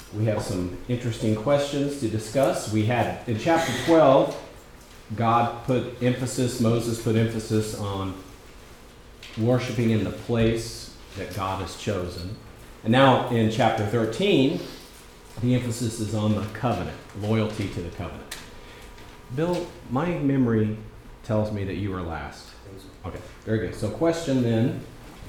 We have some interesting questions to discuss. We had, in chapter 12, Moses put emphasis on worshiping in the place that God has chosen. And now in chapter 13, the emphasis is on the covenant, loyalty to the covenant. Bill, my memory tells me that you were last. Okay, very good. So question then,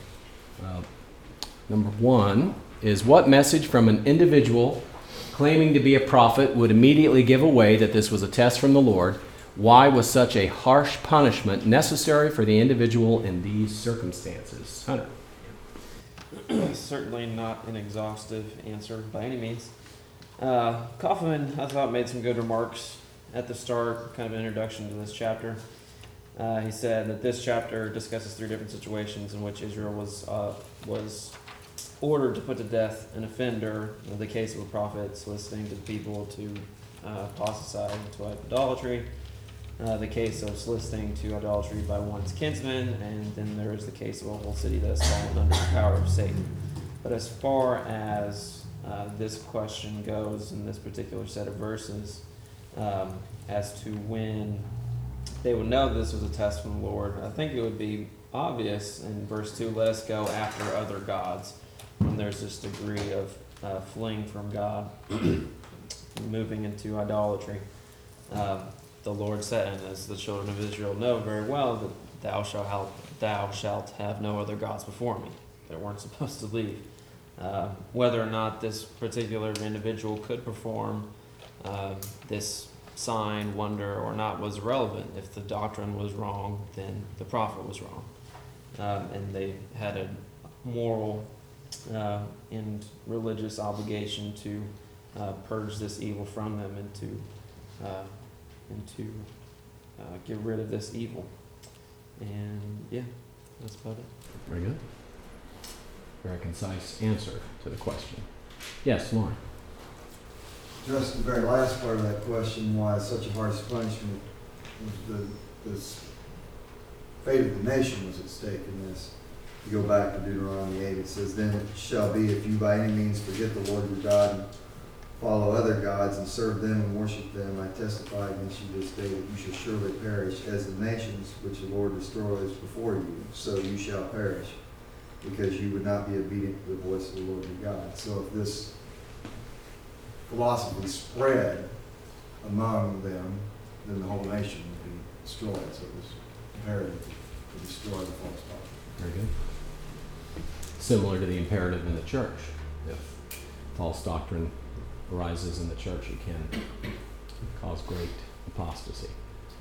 number 1, is what message from an individual claiming to be a prophet would immediately give away that this was a test from the Lord? Why was such a harsh punishment necessary for the individual in these circumstances? Hunter. Certainly not an exhaustive answer by any means. Kaufman, I thought, made some good remarks at the start, kind of an introduction to this chapter. He said that this chapter discusses 3 different situations in which Israel was ordered to put to death an offender. The case of a prophet soliciting the people to apostatize into idolatry. The case of soliciting to idolatry by one's kinsmen, and then there is the case of a whole city that has fallen under the power of Satan. But as far as this question goes in this particular set of verses, as to when they would know this was a test from the Lord, I think it would be obvious in verse 2, let us go after other gods, when there's this degree of fleeing from God, moving into idolatry. The Lord said, and as the children of Israel know very well, that thou shalt have no other gods before me. They weren't supposed to leave. Whether or not this particular individual could perform this sign, wonder, or not was irrelevant. If the doctrine was wrong, then the prophet was wrong. And they had a moral and religious obligation to purge this evil from them and to get rid of this evil. And yeah, that's about it. Very good. Very concise answer to the question. Yes, Lauren. Just the very last part of that question, why such a harsh punishment, the fate of the nation was at stake in this. If you go back to Deuteronomy 8, it says, then it shall be, if you by any means forget the Lord your God and follow other gods and serve them and worship them, I testify against you this day that you shall surely perish as the nations which the Lord destroys before you, so you shall perish, because you would not be obedient to the voice of the Lord your God. So if this philosophy spread among them, then the whole nation would be destroyed. So it was imperative to destroy the false prophet. Very good. Similar to the imperative in the church. If false doctrine arises in the church, it can cause great apostasy.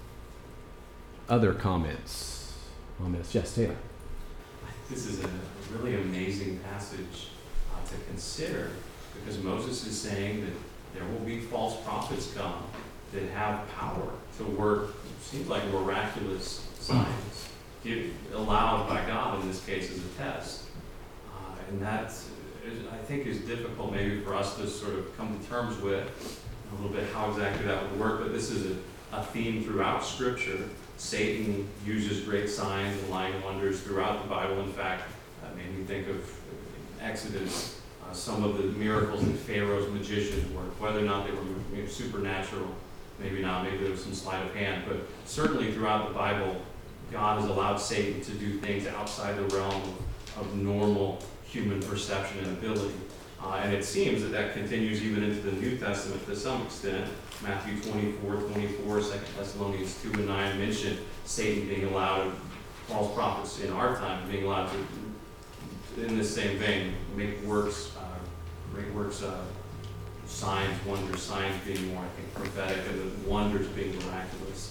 Other comments on this? Yes, Taylor. This is a really amazing passage to consider, because Moses is saying that there will be false prophets come that have power to work, seems like miraculous signs, allowed by God in this case as a test. And that, I think, is difficult maybe for us to sort of come to terms with a little bit how exactly that would work, but this is a theme throughout Scripture. Satan uses great signs and lying wonders throughout the Bible. In fact, made me think of Exodus, some of the miracles that Pharaoh's magicians worked, whether or not they were supernatural, maybe not, maybe there was some sleight of hand, but certainly throughout the Bible, God has allowed Satan to do things outside the realm of normal human perception and ability. And it seems that continues even into the New Testament to some extent. Matthew 24, 2 Thessalonians 2 and 9 mention Satan being allowed, false prophets in our time being allowed to, in the same vein, make works, great works, signs, wonders, signs being more, I think, prophetic, and the wonders being miraculous,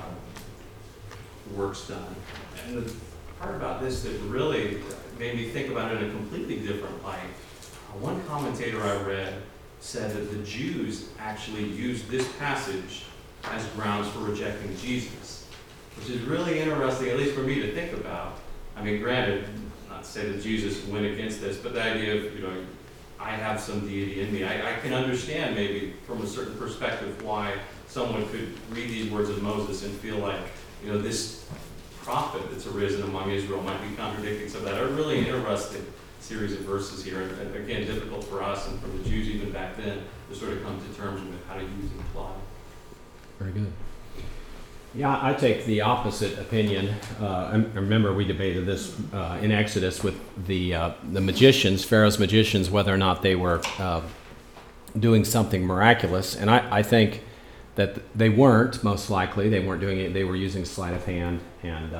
works done. And the part about this that really made me think about it in a completely different light. One commentator I read said that the Jews actually used this passage as grounds for rejecting Jesus, which is really interesting, at least for me to think about. I mean, granted, not to say that Jesus went against this, but the idea of, I have some deity in me. I can understand maybe from a certain perspective why someone could read these words of Moses and feel like, this prophet that's arisen among Israel might be contradicting some of that. I'm really interested series of verses here. And again, difficult for us and for the Jews even back then to sort of come to terms with how to use and apply. Very good. Yeah, I take the opposite opinion. I remember we debated this in Exodus with the magicians, Pharaoh's magicians, whether or not they were doing something miraculous. And I think that they weren't, most likely. They weren't doing it. They were using sleight of hand and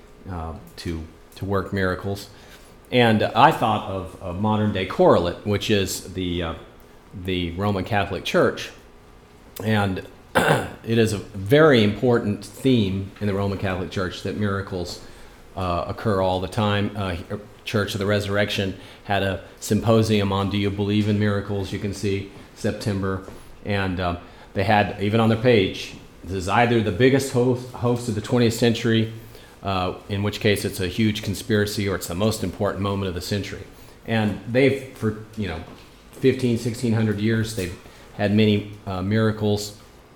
to work miracles. And I thought of a modern day correlate, which is the Roman Catholic Church. And it is a very important theme in the Roman Catholic Church that miracles occur all the time. Church of the Resurrection had a symposium on Do You Believe in Miracles? You can see September. And they had, even on their page, this is either the biggest hoax of the 20th century, in which case it's a huge conspiracy, or it's the most important moment of the century. And they've, for 1,600 years, they've had many miracles.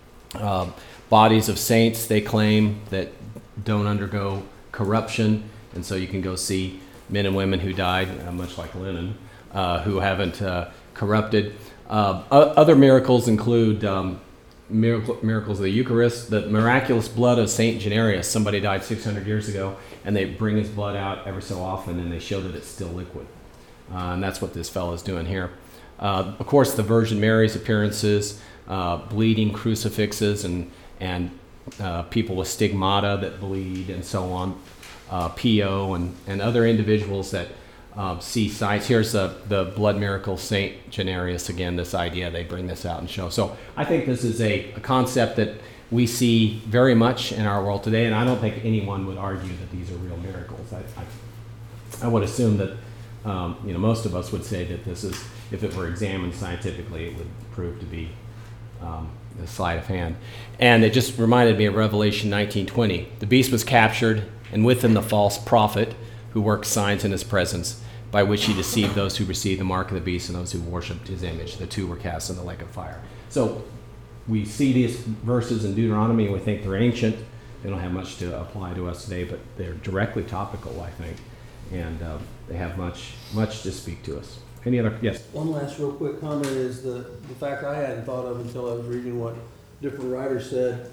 Bodies of saints, they claim, that don't undergo corruption, and so you can go see men and women who died, much like Lenin, who haven't corrupted. Other miracles include miracles of the Eucharist, the miraculous blood of Saint Generius. Somebody died 600 years ago, and they bring his blood out every so often, and they show that it's still liquid. And that's what this fellow is doing here. Of course, the Virgin Mary's appearances, bleeding crucifixes, and people with stigmata that bleed, and so on. Pio and other individuals that see signs. Here's the blood miracle, Saint Generius. Again, this idea, they bring this out and show. So I think this is a concept that we see very much in our world today, and I don't think anyone would argue that these are real miracles. I would assume that most of us would say that this is, if it were examined scientifically, it would prove to be the sleight of hand. And it just reminded me of Revelation 19:20. The beast was captured, and with him the false prophet who worked signs in his presence, by which he deceived those who received the mark of the beast and those who worshipped his image. The two were cast in the lake of fire. So we see these verses in Deuteronomy, and we think they're ancient. They don't have much to apply to us today, but they're directly topical, I think, and they have much to speak to us. Any other? Yes. One last real quick comment is the fact I hadn't thought of until I was reading what different writers said.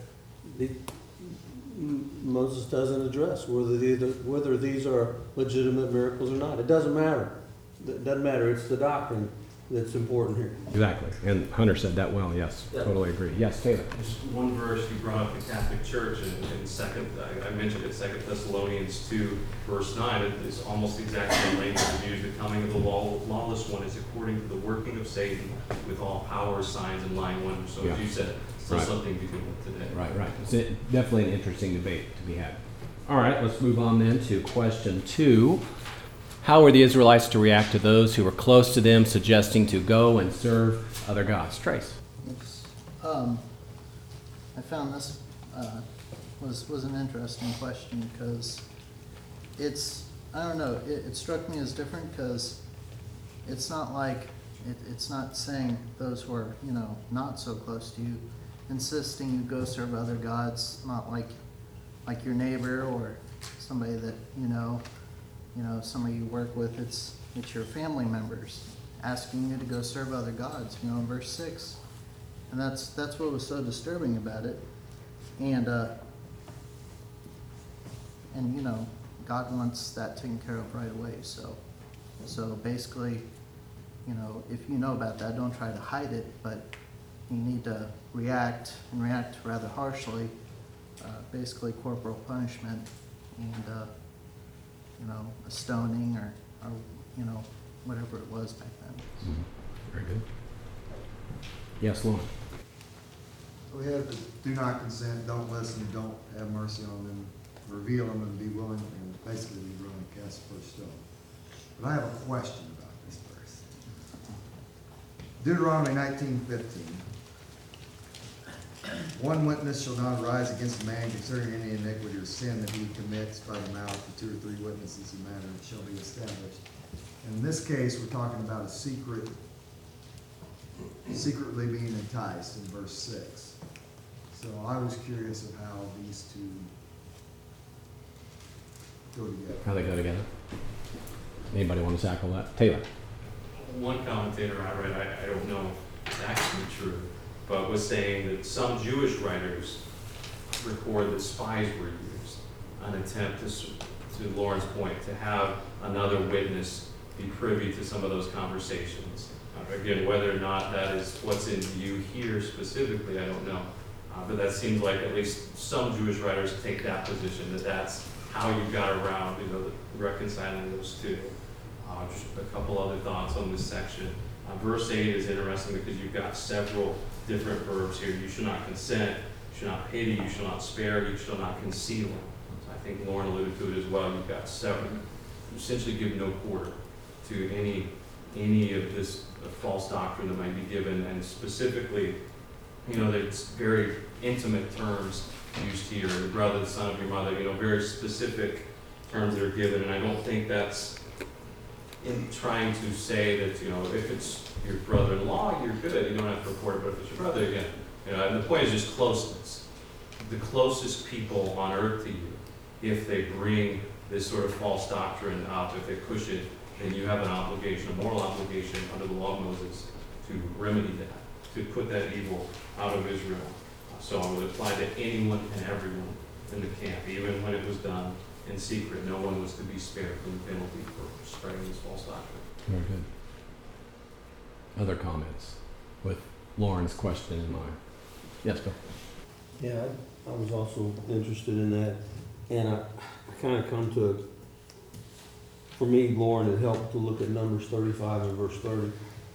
Moses doesn't address whether these are legitimate miracles or not. It doesn't matter. It doesn't matter. It's the doctrine that's important here. Exactly. And Hunter said that well. Yes. Yeah. Totally agree. Yes, Taylor. Just one verse you brought up, the Catholic Church, and I mentioned it, 2 Thessalonians 2, verse 9. It's almost the exact same language used. The coming of the lawless one is according to the working of Satan, with all powers, signs, and lying wonders. So Yeah. as you said, still Right. something to deal with today. Right. It's definitely an interesting debate to be had. All right, let's move on then to question 2. How were the Israelites to react to those who were close to them, suggesting to go and serve other gods? Trace. Yes. I found this was an interesting question because I don't know, it struck me as different because it's not like, it's not saying those who are, not so close to you, insisting you go serve other gods, not like your neighbor or somebody that somebody you work with. It's your family members asking you to go serve other gods, in verse 6. And that's what was so disturbing about it. And God wants that taken care of right away. So basically, if you know about that, don't try to hide it, but you need to react rather harshly, basically corporal punishment and a stoning or whatever it was back then. Very good. Yes, Lauren. We have the do not consent, don't listen, don't have mercy on them, reveal them, and be willing, and basically be willing to cast the first stone. But I have a question about this verse. Deuteronomy 19:15. One witness shall not arise against a man concerning any iniquity or sin that he commits by the mouth of 2 or 3 witnesses, the matter shall be established. And in this case, we're talking about secretly being enticed in verse 6. So I was curious of how these two go together. How they go together? Anybody want to tackle that? Taylor. One commentator I read, I don't know if it's actually true, but was saying that some Jewish writers record that spies were used, an attempt to Lauren's point, to have another witness be privy to some of those conversations. Again, whether or not that is what's in view here specifically, I don't know. But that seems like at least some Jewish writers take that position, that that's how you got around, reconciling those two. Just a couple other thoughts on this section. Verse 8 is interesting because you've got several different verbs here. You should not consent, you should not pity, you shall not spare, you shall not conceal. So I think Lauren alluded to it as well. You've got seven. You essentially give no quarter to any of this false doctrine that might be given, and specifically, there's very intimate terms used here, the brother, the son of your mother, very specific terms that are given, and I don't think that's in trying to say that, if it's your brother-in-law, you're good, you don't have to report it, but if it's your brother, again, and the point is just closeness. The closest people on earth to you, if they bring this sort of false doctrine up, if they push it, then you have an obligation, a moral obligation under the law of Moses to remedy that, to put that evil out of Israel. So it would apply to anyone and everyone in the camp, even when it was done in secret. No one was to be spared from the penalty for spreading this false doctrine. Very good. Other comments with Lauren's question in mind? Yes, Bill. Yeah, I was also interested in that, and I kind of come to, for me, Lauren, it helped to look at Numbers 35 and verse 30.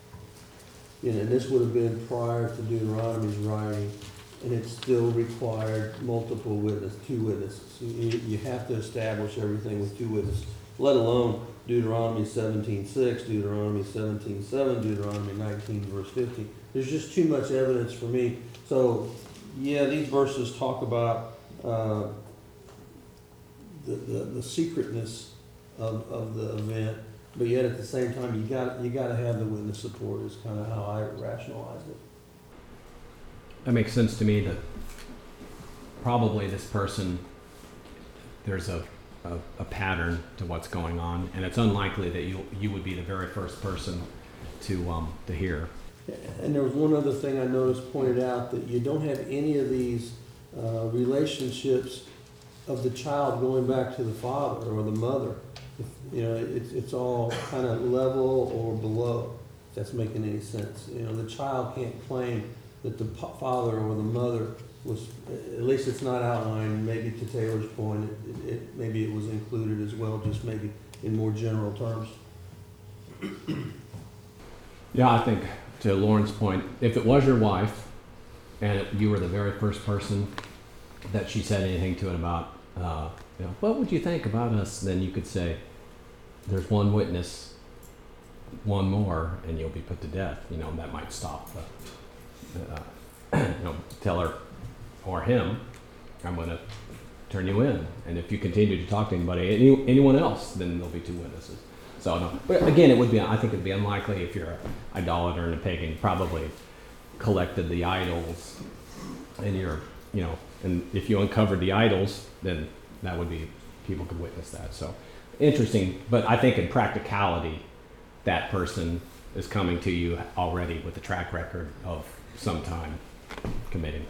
And this would have been prior to Deuteronomy's writing, and it still required two witnesses. You have to establish everything with two witnesses, let alone Deuteronomy 17:6, Deuteronomy 17:7, Deuteronomy 19, verse 15. There's just too much evidence for me. So, yeah, these verses talk about the secretness of the event, but yet at the same time, you got to have the witness support. Is kind of how I rationalized it. That makes sense to me that probably this person, there's a pattern to what's going on, and it's unlikely that you would be the very first person to hear. And there was one other thing I noticed pointed out, that you don't have any of these relationships of the child going back to the father or the mother. It's all kind of level or below, if that's making any sense. The child can't claim that the father or the mother was, at least it's not outlined. Maybe to Taylor's point, maybe it was included as well, just maybe in more general terms. Yeah, I think to Lauren's point, if it was your wife and you were the very first person that she said anything to it about, what would you think about us? Then you could say, there's one witness, one more, and you'll be put to death. That might stop tell her or him, I'm going to turn you in. And if you continue to talk to anyone else, then there'll be two witnesses. So no, but again, I think it'd be unlikely if you're an idolater and a pagan. You probably collected the idols, and and if you uncovered the idols, then that would be, people could witness that. So interesting, but I think in practicality, that person is coming to you already with a track record of some time committing.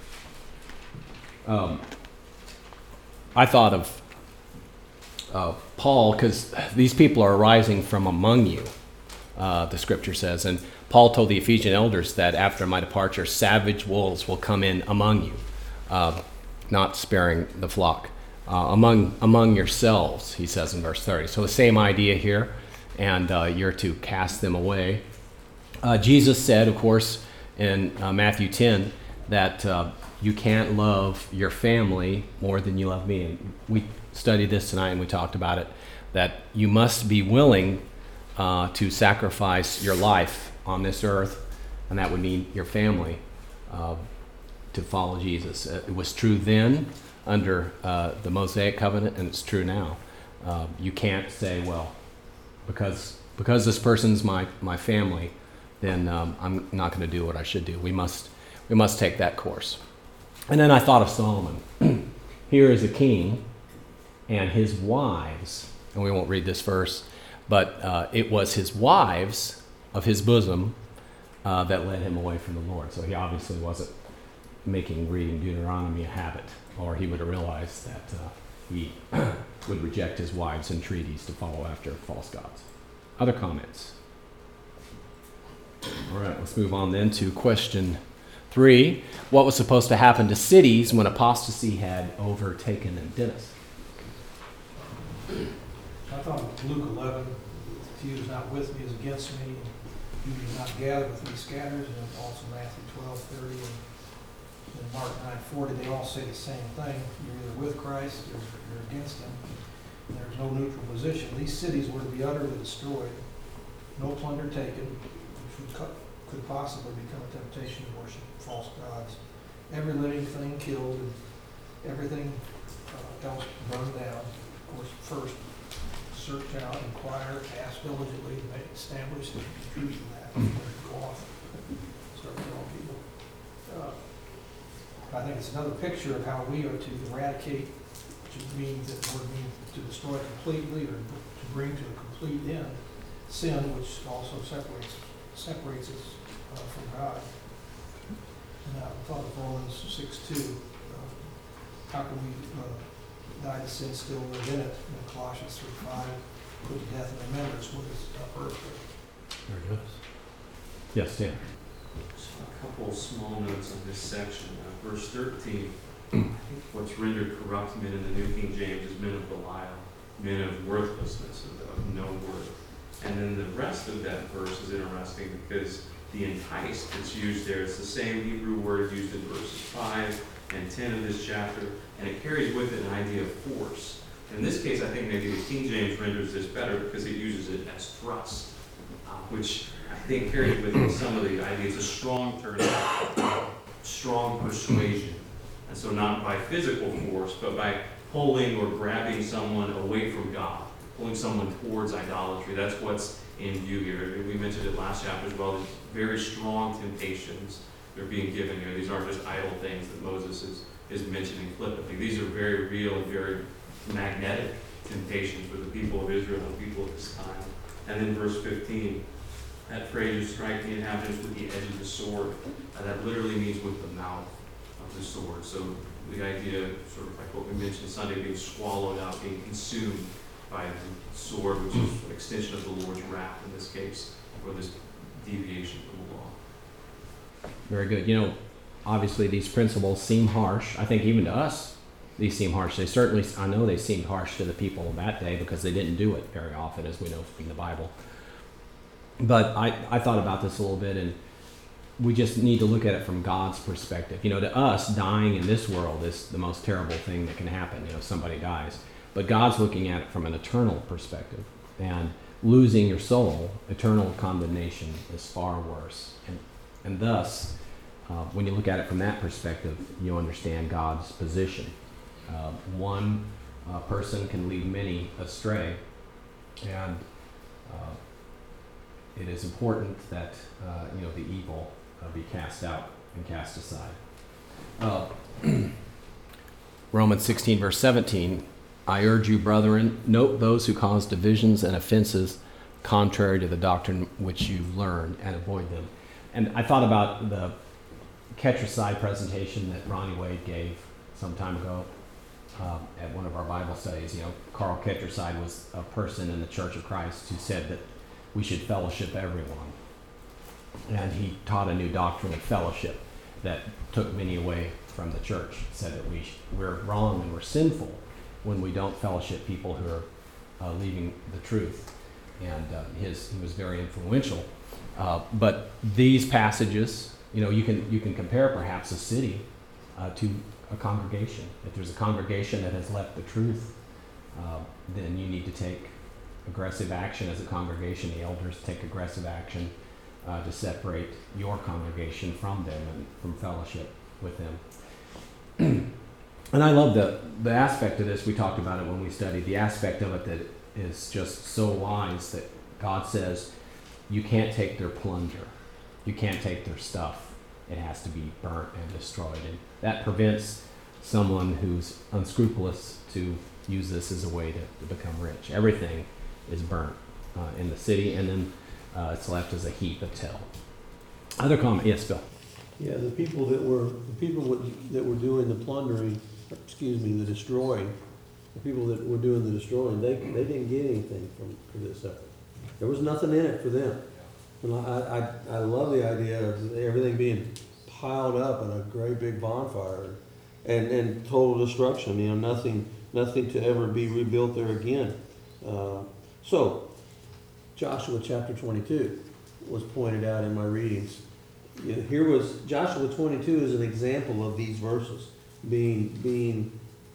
I thought of Paul, because these people are arising from among you, the scripture says, and Paul told the Ephesian elders that after my departure, savage wolves will come in among you, not sparing the flock. Among yourselves, he says in verse 30. So the same idea here, and you're to cast them away. Jesus said, of course, in Matthew 10, that you can't love your family more than you love me. And we studied this tonight and we talked about it, that you must be willing to sacrifice your life on this earth, and that would mean your family, to follow Jesus. It was true then under the Mosaic covenant, and it's true now. You can't say, well, because this person's my family, then I'm not going to do what I should do. We must take that course. And then I thought of Solomon. Here is a king and his wives, and we won't read this verse, But it was his wives of his bosom that led him away from the Lord. So he obviously wasn't making reading Deuteronomy a habit, or he would have realized that he would reject his wives' entreaties to follow after false gods. Other comments? All right, let's move on then to question 3. What was supposed to happen to cities when apostasy had overtaken them? Dennis? I thought Luke 11, if he is not with me is against me, he who is not gathered with me scatters, and also Matthew 12:30 and Mark 9:40, they all say the same thing. You're either with Christ or you're against him. And there's no neutral position. These cities were to be utterly destroyed, no plunder taken, which could possibly become a temptation to worship false gods. Every living thing killed, and everything else burned down. Of course, first, search out, inquire, ask diligently, establish the truth of that before you go off, start telling people. I think it's another picture of how we are to eradicate, which means that word means to destroy completely or to bring to a complete end sin, which also separates us from God. And I thought of Romans 6:2. How can we die to sin, still live in it? And Colossians 3:5, put to death and remembrance what is earthly. Very good. Yes, Dan. Just a couple small notes on this section. Verse 13, I think what's rendered corrupt men in the New King James is men of Belial, men of worthlessness, of no worth. And then the rest of that verse is interesting because the enticed that's used there, it's the same Hebrew word used in verses 5 and 10 of this chapter, and it carries with it an idea of force. In this case, I think maybe the King James renders this better because it uses it as thrust, which I think carries with it some of the ideas of strong turn, strong persuasion. And so not by physical force, but by pulling or grabbing someone away from God, pulling someone towards idolatry. That's what's in view here. We mentioned it last chapter as well. There's very strong temptations that are being given here. These aren't just idle things that Moses is mentioning flippantly. These are very real and very magnetic temptations for the people of Israel and the people of this time. And then verse 15, that phrase is strike the inhabitants with the edge of the sword. That literally means with the mouth of the sword. So the idea, sort of like what we mentioned Sunday, being swallowed out, being consumed by the sword, which is an extension of the Lord's wrath in this case, for this deviation from the law. Very good. You know, obviously these principles seem harsh. I think even to us, these seem harsh. They certainly, I know they seemed harsh to the people of that day because they didn't do it very often, as we know from the Bible. But I thought about this a little bit, and we just need to look at it from God's perspective. You know, to us, dying in this world is the most terrible thing that can happen. You know, somebody dies. But God's looking at it from an eternal perspective. And losing your soul, eternal condemnation, is far worse. And thus, when you look at it from that perspective, you understand God's position. One person can lead many astray, and it is important that the evil be cast out and cast aside. Romans 16, verse 17, I urge you, brethren, note those who cause divisions and offenses contrary to the doctrine which you learned, and avoid them. And I thought about the Ketracide presentation that Ronnie Wade gave some time ago at one of our Bible studies. You know, Carl Ketracide was a person in the Church of Christ who said that we should fellowship everyone. And he taught a new doctrine of fellowship that took many away from the church. Said that we're wrong and we're sinful when we don't fellowship people who are leaving the truth. And he was very influential. But these passages, you can compare perhaps a city to a congregation. If there's a congregation that has left the truth, then you need to take aggressive action as a congregation. The elders take aggressive action to separate your congregation from them and from fellowship with them. And I love the aspect of this. We talked about it when we studied. The aspect of it that is just so wise that God says, you can't take their plunder. You can't take their stuff. It has to be burnt and destroyed. And that prevents someone who's unscrupulous to use this as a way to become rich. Everything is burnt in the city, and then it's left as a heap of till. Other comment? Yes, Bill. Yeah, the people that were doing the plundering, the destroying, the people that were doing the destroying, they didn't get anything from this effort. There was nothing in it for them. And I love the idea of everything being piled up in a great big bonfire and total destruction, nothing to ever be rebuilt there again. So, Joshua chapter 22 was pointed out in my readings. Here was Joshua 22 is an example of these verses being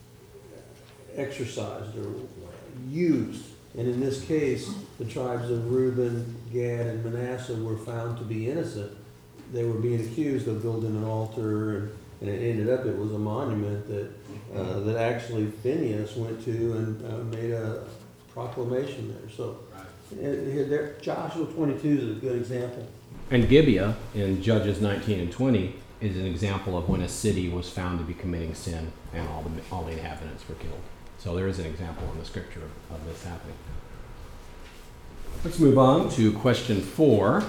exercised or used. And in this case, the tribes of Reuben, Gad, and Manasseh were found to be innocent. They were being accused of building an altar, and it ended up it was a monument that actually Phinehas went to and made a proclamation there. So Joshua 22 is a good example. And Gibeah in Judges 19 and 20 is an example of when a city was found to be committing sin and all the inhabitants were killed. So there is an example in the scripture of this happening. Let's move on to question 4.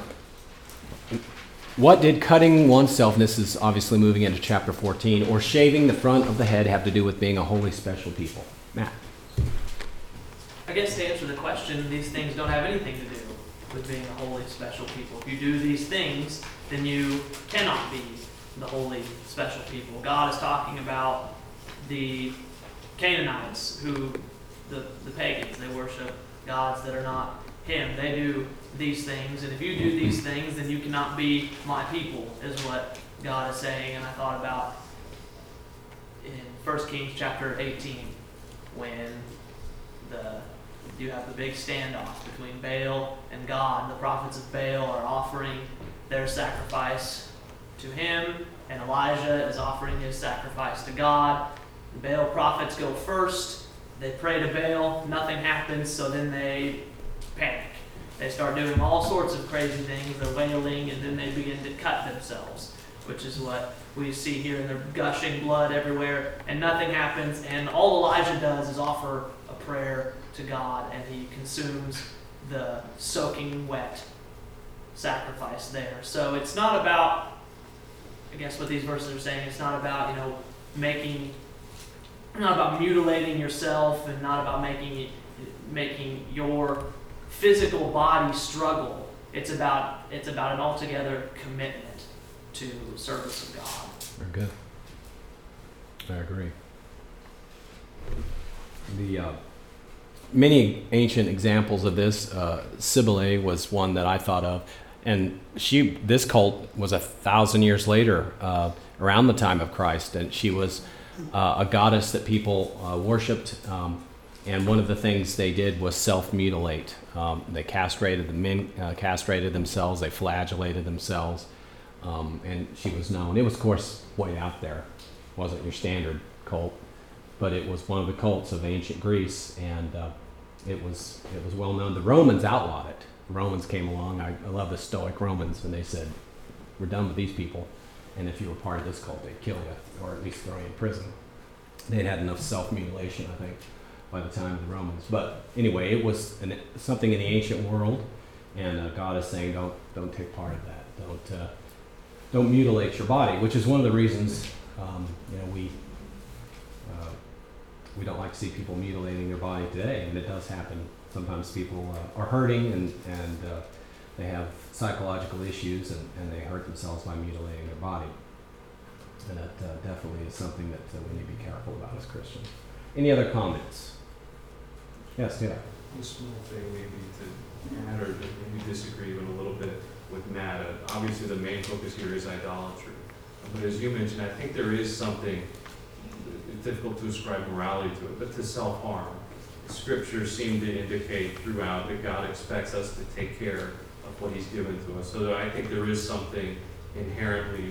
What did cutting oneself, and this is obviously moving into chapter 14, or shaving the front of the head have to do with being a holy special people? Matt. I guess to answer the question, these things don't have anything to do with being a holy special people. If you do these things, then you cannot be the holy special people. God is talking about the Canaanites, who the pagans, they worship gods that are not Him. They do these things, and if you do these things, then you cannot be my people, is what God is saying. And I thought about in 1 Kings chapter 18, when you have the big standoff between Baal and God. The prophets of Baal are offering their sacrifice to him, and Elijah is offering his sacrifice to God. The Baal prophets go first. They pray to Baal. Nothing happens, so then they panic. They start doing all sorts of crazy things. They're wailing, and then they begin to cut themselves, which is what we see here. And they're gushing blood everywhere, and nothing happens. And all Elijah does is offer a prayer to God, and he consumes the soaking wet sacrifice there. So it's not about, I guess what these verses are saying, it's not about, not about mutilating yourself, and not about making your physical body struggle. It's about an altogether commitment to service of God. Very good. I agree. The many ancient examples of this, Cybele was one that I thought of, and this cult was 1,000 years later, around the time of Christ, and she was a goddess that people worshipped, and one of the things they did was self-mutilate. They castrated the men, castrated themselves, they flagellated themselves, and she was known. It was, of course, way out there. It wasn't your standard cult, but it was one of the cults of ancient Greece, and it was well known. The Romans outlawed it. The Romans came along. I love the Stoic Romans, and they said, "We're done with these people, and if you were part of this cult, they'd kill you, or at least throw you in prison." They'd had enough self-mutilation, I think, by the time of the Romans. But anyway, it was something in the ancient world, and God is saying, don't take part of that. Don't mutilate your body, which is one of the reasons we don't like to see people mutilating their body today, and it does happen. Sometimes people are hurting and they have psychological issues and they hurt themselves by mutilating their body. And that definitely is something that we need to be careful about as Christians. Any other comments? Yes, yeah. One small thing maybe to add, or maybe disagree even a little bit with Matt. Obviously the main focus here is idolatry. But as you mentioned, I think there is something difficult to ascribe morality to it, but to self-harm. Scriptures seem to indicate throughout that God expects us to take care of what He's given to us. So I think there is something inherently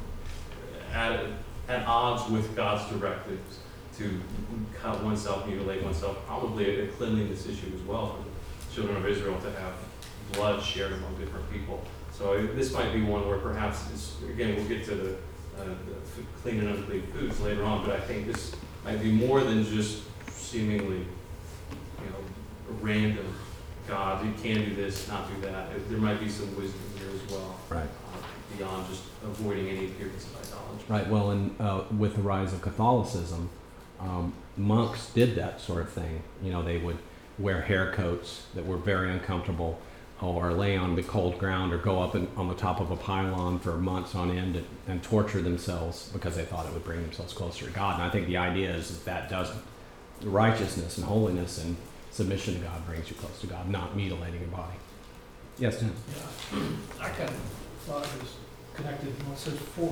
at odds with God's directives to cut oneself, mutilate oneself, probably a cleanliness issue as well for the children of Israel to have blood shared among different people. So this might be one where perhaps, again, we'll get to the clean and unclean foods later on, but I think this might be more than just seemingly, a random God, you can do this, not do that. There might be some wisdom here as well. Right. Beyond just avoiding any appearance of idolatry. Right. Well, and with the rise of Catholicism, monks did that sort of thing. You know, they would wear hair coats that were very uncomfortable, or lay on the cold ground, or go up on the top of a pylon for months on end and torture themselves because they thought it would bring themselves closer to God. And I think the idea is that doesn't. Righteousness and holiness and submission to God brings you close to God, not mutilating your body. Yes, Tim? Yeah, I kind of thought it was connected, when it says for,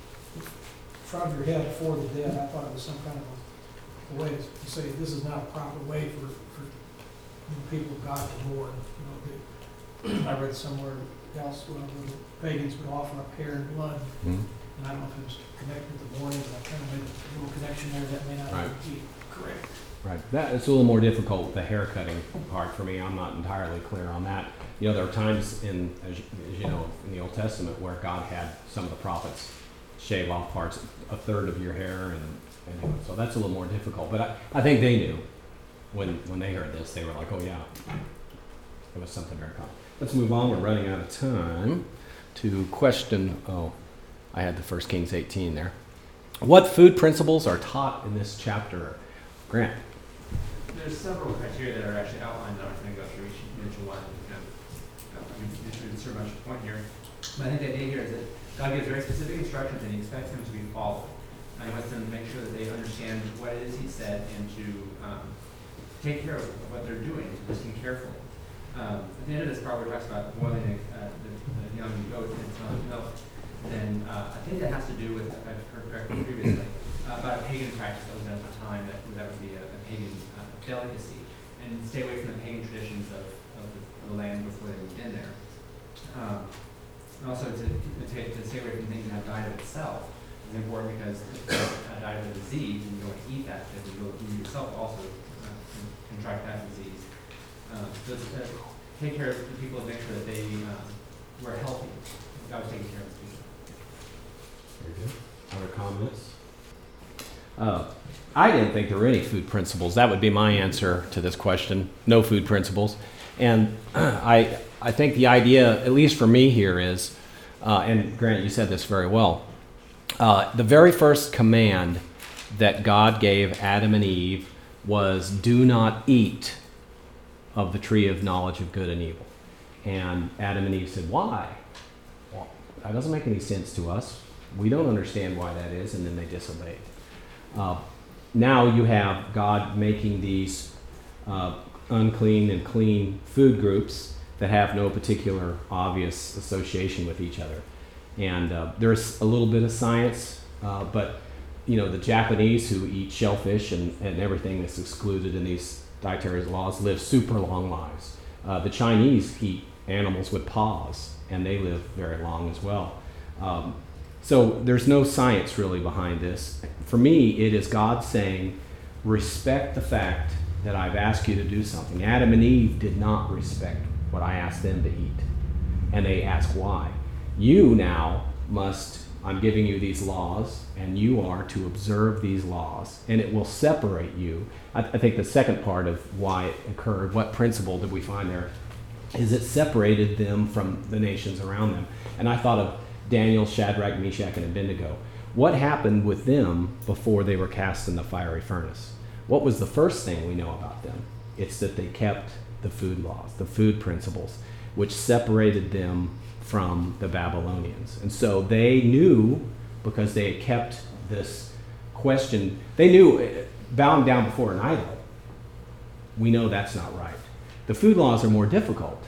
from your head for the dead, I thought it was some kind of a way to say this is not a proper way for people of God to mourn. I read somewhere else where the pagans would offer up hair and blood, Mm-hmm. and I don't know if it was connected to mourning, but I kind of made a little connection there that may not Right. be correct. Right. That it's a little more difficult, the hair cutting part for me. I'm not entirely clear on that. You know, there are times as you know, in the Old Testament where God had some of the prophets shave off parts, a third of your hair, and so that's a little more difficult. But I think they knew when they heard this, they were like, oh yeah, it was something very common. Let's move on. We're running out of time to question. Oh, I had the 1 Kings 18 there. What food principles are taught in this chapter? Grant. There's several criteria that are actually outlined. I'm not going to go through each one. You insert much point here. But I think the idea here is that God gives very specific instructions and he expects them to be followed. And he wants them to make sure that they understand what it is he said and to take care of what they're doing, to listen carefully. At the end of this part where it talks about boiling the young goat in its mother's milk, then I think that has to do with, I've heard correctly previously, about a pagan practice that was done at the time that would be a pagan delicacy, and stay away from the pagan traditions of the land before they moved in there. And also to stay away from things that have died of itself is important, because if it died of a disease and you don't eat that, because you yourself also contract that disease. So take care of the people and make sure that they were healthy. God was taking care of the people. Very good. Other comments? I didn't think there were any food principles. That would be my answer to this question. No food principles. And I think the idea, at least for me here, is, and Grant, you said this very well, the very first command that God gave Adam and Eve was, do not eat of the tree of knowledge of good and evil. And Adam and Eve said, why? Well, that doesn't make any sense to us. We don't understand why that is, and then they disobeyed. Now you have God making these unclean and clean food groups that have no particular obvious association with each other. And there's a little bit of science, but you know, the Japanese who eat shellfish and everything that's excluded in these dietary laws live super long lives. The Chinese eat animals with paws, and they live very long as well. So there's no science really behind this. For me, it is God saying, respect the fact that I've asked you to do something. Adam and Eve did not respect what I asked them to eat. And they ask why. You now must, I'm giving you these laws, and you are to observe these laws, and it will separate you. I think the second part of why it occurred, what principle did we find there, is it separated them from the nations around them. And I thought of Daniel, Shadrach, Meshach, and Abednego. What happened with them before they were cast in the fiery furnace? What was the first thing we know about them? It's that they kept the food laws, the food principles, which separated them from the Babylonians. And so they knew, because they had kept this question, they knew bowing down before an idol, we know that's not right. The food laws are more difficult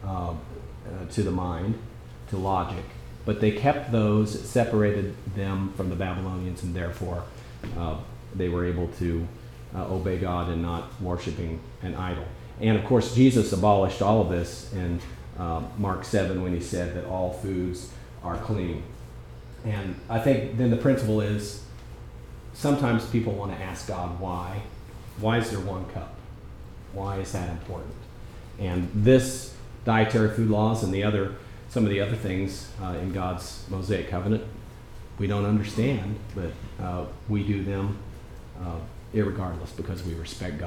to the mind, to logic, but they kept those, it separated them from the Babylonians, and therefore they were able to obey God and not worshiping an idol. And of course, Jesus abolished all of this in Mark 7 when he said that all foods are clean. And I think then the principle is, sometimes people want to ask God why. Why is there one cup? Why is that important? And this dietary food laws and some of the other things in God's Mosaic covenant, we don't understand, but we do them irregardless, because we respect God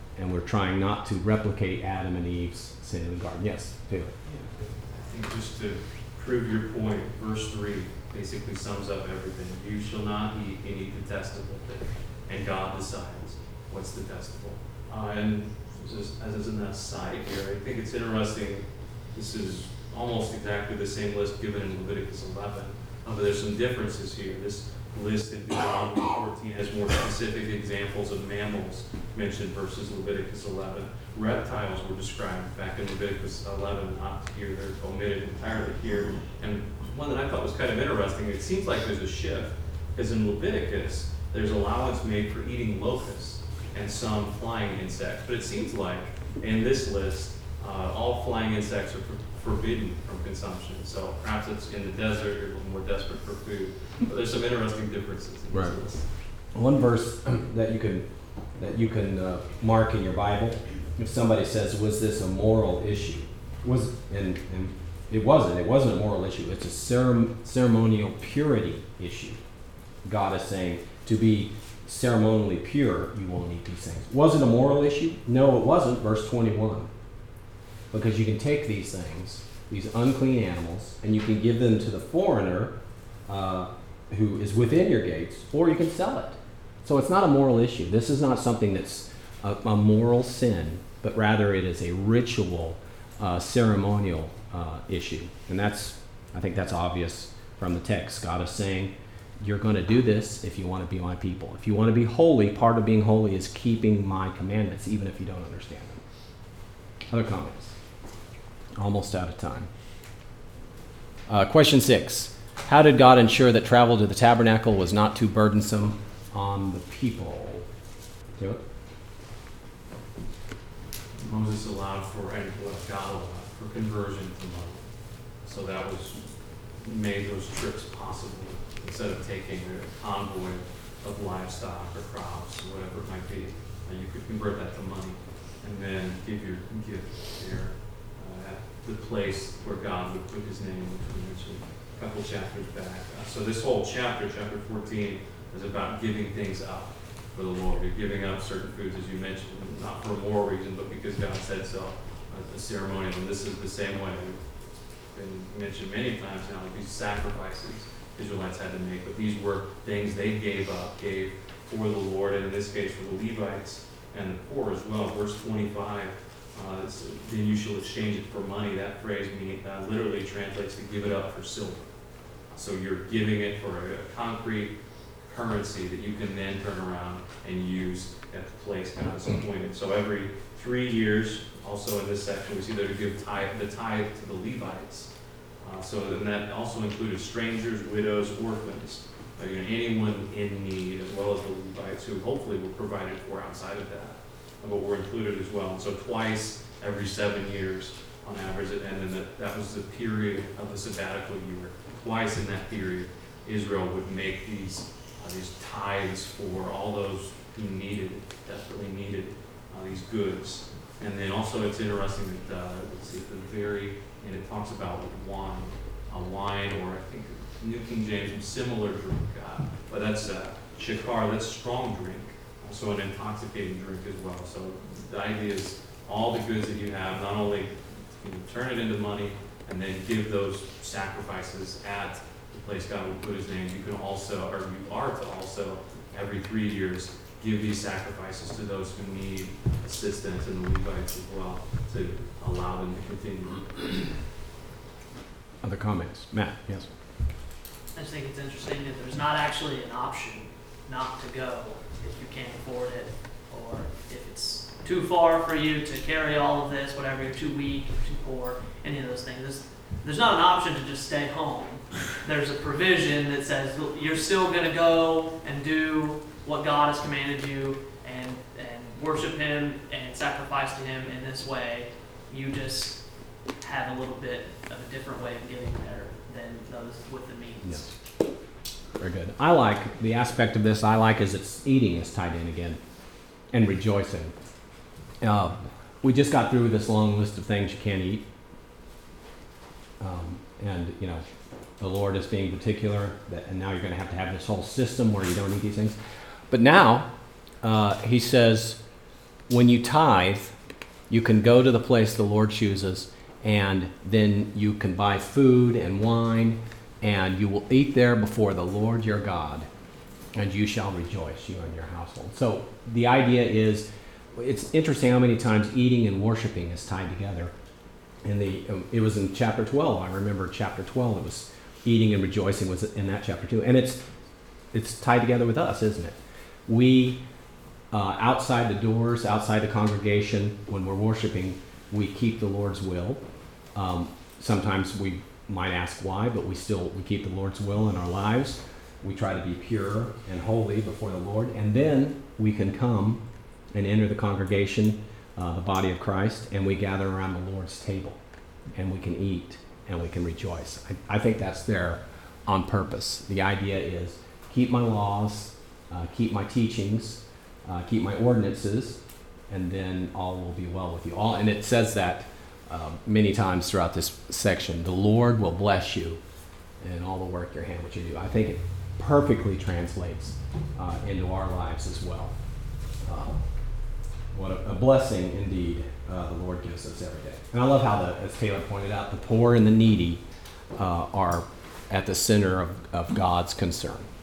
and we're trying not to replicate Adam and Eve's sin in the garden. Yes, Taylor. I think just to prove your point, verse 3 basically sums up everything. You shall not eat any detestable thing, and God decides what's detestable. And just as an aside here, I think it's interesting. This is almost exactly the same list given in Leviticus 11, but there's some differences here. This list in Deuteronomy 14 has more specific examples of mammals mentioned versus Leviticus 11. Reptiles were described back in Leviticus 11, not here. They're omitted entirely here. And one that I thought was kind of interesting, it seems like there's a shift, because in Leviticus, there's allowance made for eating locusts and some flying insects. But it seems like in this list, all flying insects are forbidden from consumption. So perhaps it's in the desert, you're a little more desperate for food. But there's some interesting differences in this list. One verse that you can mark in your Bible, if somebody says, "Was this a moral issue?" And it wasn't. It wasn't a moral issue. It's a ceremonial purity issue. God is saying, to be ceremonially pure, you won't eat these things. Was it a moral issue? No, it wasn't. Verse 21. Because you can take these things, these unclean animals, and you can give them to the foreigner who is within your gates, or you can sell it. So it's not a moral issue. This is not something that's a moral sin, but rather it is a ritual, ceremonial issue. And I think that's obvious from the text. God is saying, you're going to do this if you want to be my people. If you want to be holy, part of being holy is keeping my commandments, even if you don't understand them. Other comments? Almost out of time. Question 6. How did God ensure that travel to the tabernacle was not too burdensome on the people? Do it. Moses allowed for, and God allowed for conversion to money. So that made those trips possible. Instead of taking a convoy of livestock or crops or whatever it might be, you could convert that to money and then give your gift there at the place where God would put his name, which we mentioned a couple chapters back. So this whole chapter 14, is about giving things up for the Lord. You're giving up certain foods, as you mentioned, not for a moral reason, but because God said so. A ceremonial, and this is the same way. It's been mentioned many times now, these sacrifices Israelites had to make, but these were things they gave for the Lord, and in this case for the Levites and the poor as well. Verse 25, then you shall exchange it for money. That phrase literally translates to give it up for silver. So you're giving it for a concrete currency that you can then turn around and use at the place God has appointed. So every 3 years, also in this section, we see they're to give the tithe to the Levites. So then that also included strangers, widows, orphans, anyone in need, as well as the Levites, who hopefully were provided for outside of that, but were included as well. And so twice every 7 years on average, and then that was the period of the sabbatical year. Twice in that period, Israel would make these tithes for all those who desperately needed these goods. And then also it's interesting that let's see, at the very end it talks about wine, or I think New King James, similar drink, but that's shakar, that's strong drink, also an intoxicating drink as well. So the idea is all the goods that you have, not only turn it into money and then give those sacrifices at the place God will put his name, you can also, or you are to also, every 3 years, give these sacrifices to those who need assistance, and the Levites as well, to allow them to continue. Other comments? Matt, yes. I just think it's interesting that there's not actually an option not to go if you can't afford it, or if it's too far for you to carry all of this, whatever, you're too weak, you're too poor, any of those things. There's not an option to just stay home. There's a provision that says you're still going to go and do what God has commanded you and worship him and sacrifice to him in this way. You just have a little bit of a different way of getting there than those with the means. Yes. Very good. I like the aspect of this. I like is it's eating is tied in again, and rejoicing. We just got through this long list of things you can't eat, and the Lord is being particular. And now you're going to have this whole system where you don't eat these things. But now he says, when you tithe, you can go to the place the Lord chooses, and then you can buy food and wine, and you will eat there before the Lord your God, and you shall rejoice, you and your household. So the idea is, it's interesting how many times eating and worshiping is tied together. It was in chapter 12. I remember chapter 12. It was eating and rejoicing was in that chapter too, and it's tied together with us, isn't it? We outside the doors, outside the congregation, when we're worshiping, we keep the Lord's will. Sometimes we might ask why, but we keep the Lord's will in our lives. We try to be pure and holy before the Lord, and then we can come and enter the congregation, the body of Christ, and we gather around the Lord's table, and we can eat and we can rejoice. I think that's there on purpose. The idea is keep my laws, keep my teachings, keep my ordinances, and then all will be well with you. And it says that many times throughout this section. The Lord will bless you in all the work your hand which you do. I think it perfectly translates into our lives as well. What a blessing indeed the Lord gives us every day. And I love how, as Taylor pointed out, the poor and the needy are at the center of God's concern.